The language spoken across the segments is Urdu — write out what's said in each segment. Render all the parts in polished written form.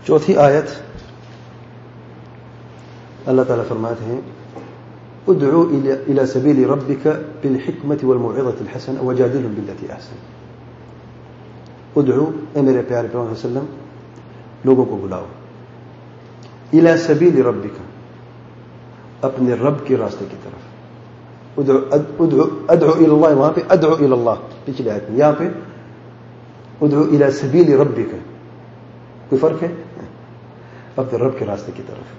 چوتھی آیت اللہ تعالیٰ فرماتے ہیں ادعو الى سبیل ربک بالحکمت والموعظۃ الحسنہ وجادلهم بالتی احسن. ادعو اے میرے پیارے پیغمبر صلی اللہ علیہ وسلم لوگوں کو بلاؤ الى سبیل ربک اپنے رب کے راستے کی طرف. ادعو الى اللہ وہاں پہ ادعو الى اللہ پچھلی آیت میں, یہاں پہ ادعو الى سبیل ربک. کوئی فرق ہے؟ اپنے رب کے راستے کی طرف.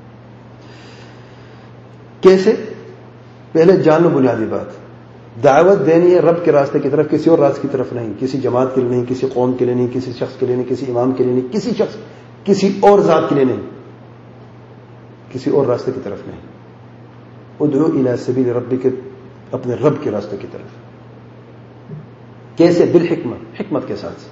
کیسے؟ پہلے جان لو بنیادی بات, دعوت دینی ہے رب کے راستے کی طرف, کسی اور راستے کی طرف نہیں, کسی جماعت کے لیے نہیں, کسی قوم کے لیے نہیں, کسی شخص کے لیے نہیں, کسی امام کے لیے نہیں, کسی شخص کسی اور ذات کے لیے نہیں, کسی اور راستے کی طرف نہیں. ادعو الی سبیل ربک اپنے رب کے راستے کی طرف. کیسے؟ بالحکمت, حکمت کے ساتھ,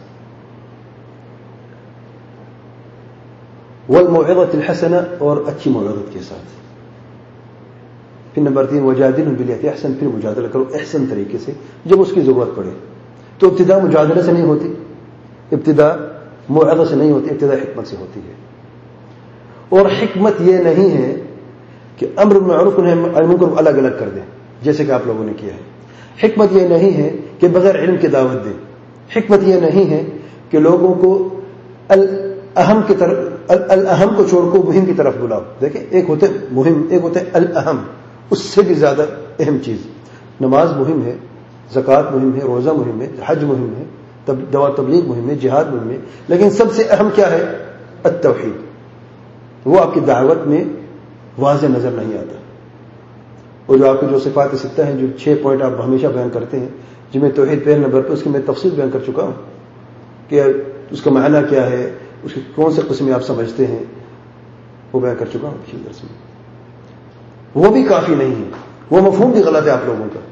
والموعظۃ الحسنہ اور اچھی موعظت کے ساتھ. پھر نمبر 3 وجادلهم بالتی احسن, پھر مجادلہ کرو احسن طریقے سے جب اس کی ضرورت پڑے. تو ابتدا مجادلہ سے نہیں ہوتی, ابتدا موعظہ سے نہیں ہوتی, ابتدا حکمت سے ہوتی ہے. اور حکمت یہ نہیں ہے کہ امر بالمعروف نہی عن المنکر کو الگ الگ کر دیں جیسے کہ آپ لوگوں نے کیا ہے. حکمت یہ نہیں ہے کہ بغیر علم کی دعوت دیں. حکمت یہ نہیں ہے کہ لوگوں کو الاہم کی طرف, الاہم کو چھوڑ کو مہم کی طرف بلاؤ. دیکھیں ایک ہوتے مہم, ایک ہوتے الاہم, اس سے بھی زیادہ اہم چیز. نماز مہم ہے, زکوٰۃ مہم ہے, روزہ مہم ہے, حج مہم ہے, تبلیغ مہم ہے, جہاد مہم ہے, لیکن سب سے اہم کیا ہے؟ التوحید. وہ آپ کی دعوت میں واضح نظر نہیں آتا. اور جو آپ کو جو صفات ستہ ہیں, جو 6 پوائنٹ آپ ہمیشہ بیان کرتے ہیں, جن میں توحید پہلے نمبر پہ, اس کی میں تفصیل بیان کر چکا ہوں کہ اس کا معنی کیا ہے, اس کی کون سے قسمیں آپ سمجھتے ہیں, وہ بیان کر چکا ہوں پچھلے درس میں. وہ بھی کافی نہیں ہے, وہ مفہوم بھی غلط ہے آپ لوگوں کا.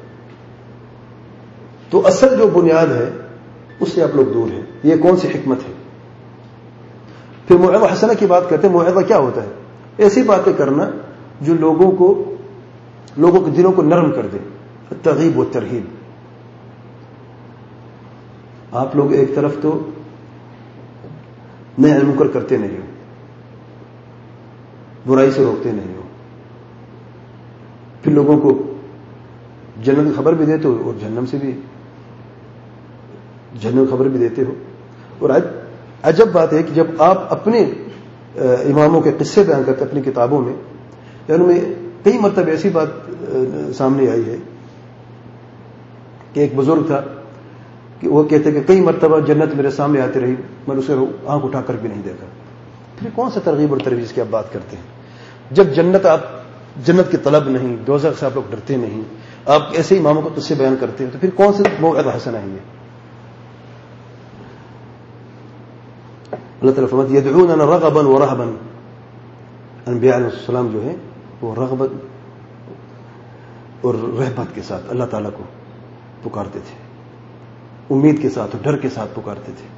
تو اصل جو بنیاد ہے اس سے آپ لوگ دور ہیں. یہ کون سی حکمت ہے؟ پھر موعظہ حسنہ کی بات کرتے ہیں. موعظہ کیا ہوتا ہے؟ ایسی باتیں کرنا جو لوگوں کے دلوں کو نرم کر دے. ترغیب و ترہیب. آپ لوگ ایک طرف تو نہی عن المنکر کرتے نہیں ہو, برائی سے روکتے نہیں ہو, پھر لوگوں کو جنت کی خبر بھی دیتے ہو اور جہنم کی خبر بھی دیتے ہو. اور عجب بات ہے کہ جب آپ اپنے اماموں کے قصے بیان کرتے اپنی کتابوں میں, ان میں کئی مرتبہ ایسی بات سامنے آئی ہے کہ ایک بزرگ تھا کہ وہ کہتے کہ کئی مرتبہ جنت میرے سامنے آتی رہی, میں اسے آنکھ اٹھا کر بھی نہیں دیکھا. پھر کون سا ترغیب اور ترویج کی آپ بات کرتے ہیں؟ جب جنت کی طلب نہیں, دوزخ سے آپ لوگ ڈرتے نہیں, آپ ایسے اماموں کو قصے بیان کرتے ہیں, تو پھر کون سے موعظہ حسنہ ہے یہ؟ اللہ تعالیٰ فرماتے ہیں یدعوننا رغبا ورہبا. انبیاء علیہ السلام جو ہے وہ رغبت اور رہبت کے ساتھ اللہ تعالیٰ کو پکارتے تھے, امید کے ساتھ اور ڈر کے ساتھ پکارتے تھے.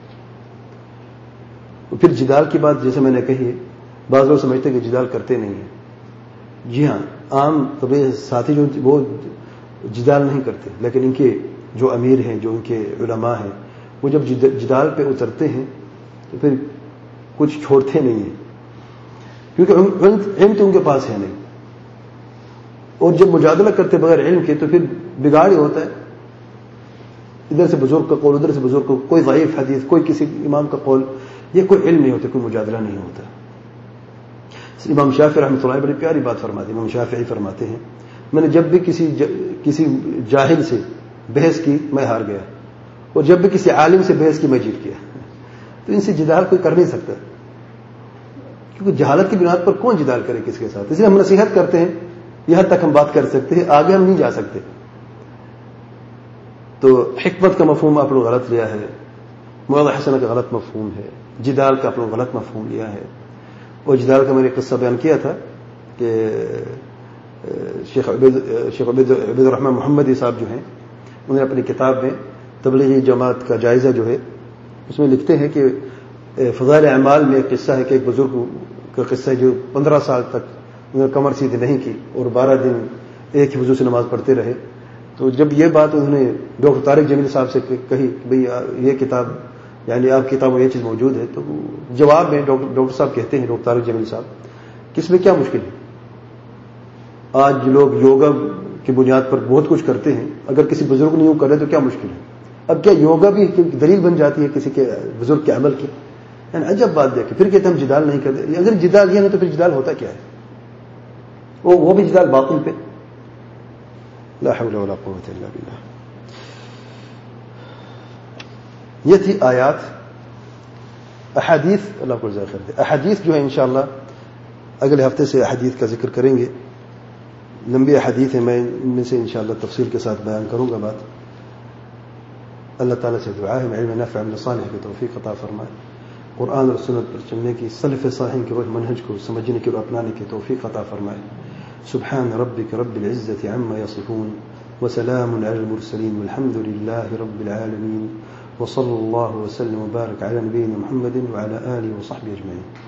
پھر جدال کی بات جیسے میں نے کہی ہے, بعض لوگ سمجھتے ہیں کہ جدال کرتے نہیں ہیں. جی ہاں, عام طبعی ساتھی جو وہ جدال نہیں کرتے, لیکن ان کے جو امیر ہیں, جو ان کے علماء ہیں, وہ جب جدال پہ اترتے ہیں تو پھر کچھ چھوڑتے نہیں ہیں, کیونکہ علم تو ان کے پاس ہے نہیں. اور جب مجادلہ کرتے بغیر علم کے تو پھر بگاڑ ہی ہوتا ہے. ادھر سے بزرگ کا قول, ادھر سے بزرگ کا, کوئی ضعیف حدیث, کوئی کسی امام کا قول, یہ کوئی علم نہیں ہوتا, کوئی مجادلہ نہیں ہوتا. امام شافعی رحمۃ اللہ بڑی پیاری بات فرماتے ہیں. امام شافعی فرماتے ہیں میں نے جب بھی کسی جاہل سے بحث کی میں ہار گیا, اور جب بھی کسی عالم سے بحث کی میں جیت گیا. تو ان سے جدال کوئی کر نہیں سکتا, کیونکہ جہالت کی بنیاد پر کون جدال کرے کس کے ساتھ. اس لیے ہم نصیحت کرتے ہیں, یہاں تک ہم بات کر سکتے ہیں, آگے ہم نہیں جا سکتے. تو حکمت کا مفہوم آپ لوگ غلط لیا ہے, موعظہ حسنہ کا غلط مفہوم ہے, جدال کا آپ لوگ غلط مفہوم لیا ہے. اور جدال کا میں نے قصہ بیان کیا تھا کہ شیخ عبید الرحمن محمدی صاحب جو ہیں, انہوں نے اپنی کتاب میں تبلیغی جماعت کا جائزہ جو ہے اس میں لکھتے ہیں کہ فضائل اعمال میں ایک قصہ ہے کہ ایک بزرگ کا قصہ ہے جو 15 سال تک انہوں نے کمر سیدھی نہیں کی اور 12 دن ایک ہی وضو سے نماز پڑھتے رہے. تو جب یہ بات انہوں نے ڈاکٹر طارق جمیل صاحب سے کہی کہ بھئی یہ کتاب یعنی آپ کی کتابوں میں یہ چیز موجود ہے. تو جواب میں ڈاکٹر صاحب کہتے ہیں, ڈاکٹر طارق جمیل صاحب, کہ اس میں کیا مشکل ہے؟ آج لوگ یوگا کی بنیاد پر بہت کچھ کرتے ہیں, اگر کسی بزرگ نے یوں کر رہے تو کیا مشکل ہے؟ اب کیا یوگا بھی دلیل بن جاتی ہے کسی کے بزرگ کے عمل کی؟ یعنی عجب بات دیکھیں, پھر کہتے ہیں ہم جدال نہیں کرتے. اگر جدال یہ نہیں تو پھر جدال ہوتا کیا ہے؟ وہ بھی جدال باطل پہ. لا حول ولا قوت الا باللہ. یہ تھی آیات. احادیث, اللہ کو جزائے خیر دے, احادیث جو ہے انشاءاللہ اگلے ہفتے سے احادیث کا ذکر کریں گے. لمبی احادیث ہیں, میں ان میں سے انشاءاللہ تفصیل کے ساتھ بیان کروں گا بات. اللہ تعالیٰ سے دعا ہے علم نافع عمل صالح کی توفیق عطا فرمائے. قرآن اور سنت پر چلنے کی, سلف صالحین کے منہج کو سمجھنے کی اور اپنانے کی توفیق عطا فرمائے. سبحان ربك رب العزة عما يصفون وسلام على المرسلين والحمد لله رب العالمين وصلى الله وسلم وبارك على نبينا محمد وعلى آله وصحبه أجمعين.